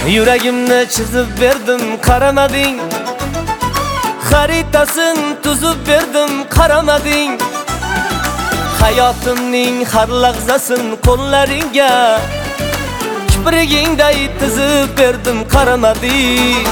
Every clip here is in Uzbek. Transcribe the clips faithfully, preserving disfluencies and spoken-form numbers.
Yuragimni chizib berdim, qaramading. Xaritasini tuzib berdim, qaramading. Hayotimning har lahzasin qo'llaringga kiprigingday tizib berdim, qaramading.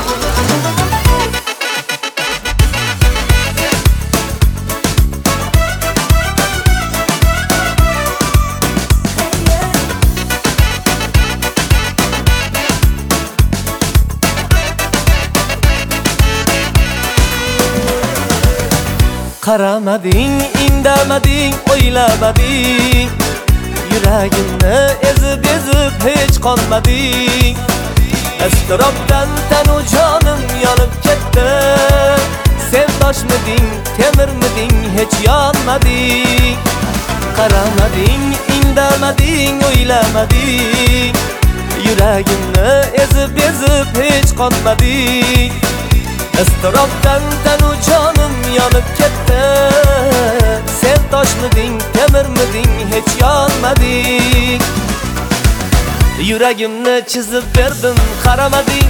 Qaramading, indamading, o'ylamading. Yuragimni ezib-ezib hech qolmading. Iztirobdan tanu jonim yonib ketdi. Sen toshmiding, temirmiding, hech yonmading. Qaramading, indamading, o'ylamading. Yuragimni ezib-ezib hech qolmading. Iztirobdan tanu jonim yonib ketdi. Sen toshmiding, temirmiding, hech yonmading. Yuragimni chizib berdim, qaramading.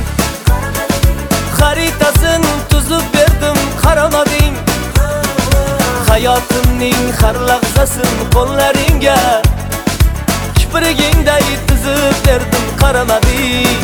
Xaritasini tuzib berdim, qaramading. Hayotimning har lahzasini qo'llaringga kiprigingday tizib berdim, qaramading.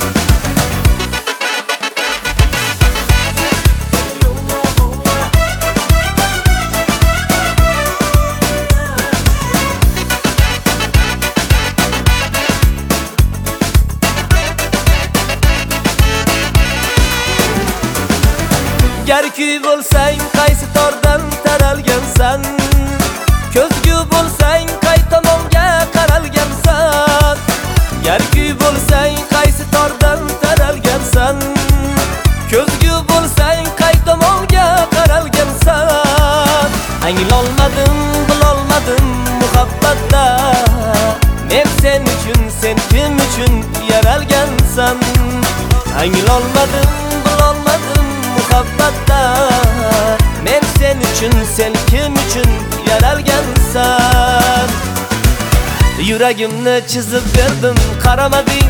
Garki bo'lsang qaysi tordan taralgansan, ko'zgu bo'lsang qay tomonga qaralgansan. Garki bo'lsang qaysi tordan taralgansan, ko'zgu bo'lsang qay tomonga qaralgansan. Anglolmadim, bilolmadim muhabbatda, men sen uchun, sen kim uchun yaralgansan. Anglolmadim, bilolmadim muhabbatda, men sen uchun, sen kim uchun yaralgansan. Yuragimni chizib berdim, qaramading.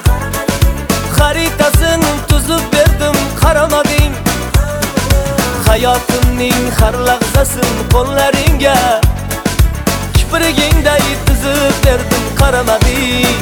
Xaritasini tuzib berdim, qaramading. Hayotimning har lahzasini qo'llaringga kiprigingday tizib berdim, qaramading.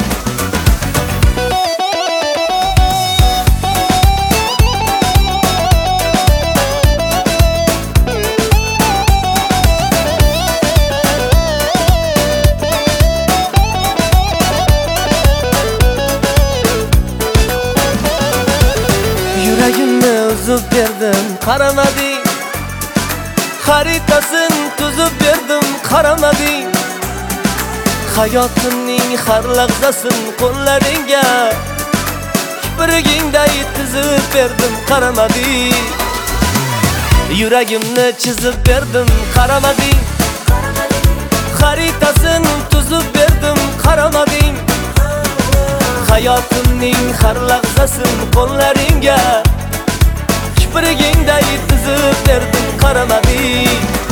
Yuragimni uzib berdim, qaramading. Xaritasini tuzib berdim, qaramading. Hayotimning har lahzasini qo'llaringga kiprigingday tizib berdim, qaramading. Yuragimni chizib berdim, qaramading. Xaritasini tuzib berdim, qaramading. Hayotimning har lahzasini qo'llaringga kiprigingday tizib berdim, qaramading.